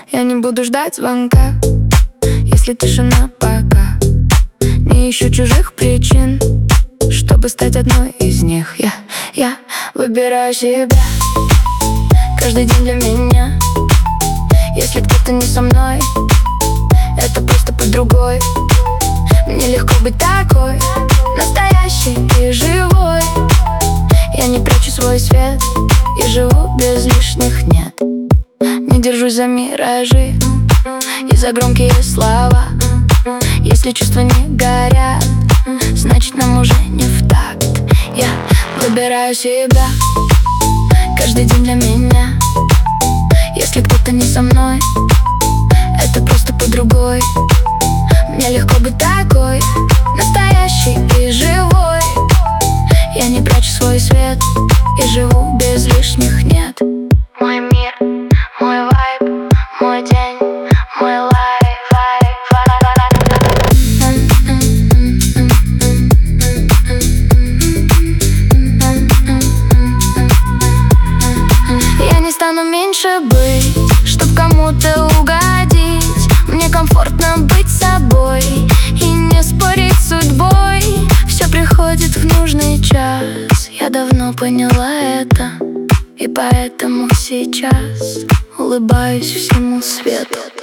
Я не буду ждать звонка, если тишина пока. Не ищу чужих причин, чтобы стать одной из них. Я выбираю себя каждый день для меня. Если кто-то не со мной, это просто под другой. Мне легко быть такой, настоящий и живой. Я не прячу свой свет и живу без лишних «нет». Не держусь за миражи и за громкие слова. Если чувства не горят, значит нам уже не в такт. Я выбираю себя каждый день для меня. Если кто-то не со мной, это просто под другой. Мне легко быть такой, настоящий и живой. Я не прячу свой свет и живу без лишних «нет». Мой мир, мой вайб, мой день, мой лайф. Я не стану меньше быть, чтоб кому-то угодить. Мне комфортно быть собой и не спорить с судьбой. Все приходит в нужный час, я давно поняла это, и поэтому сейчас улыбаюсь всему свету.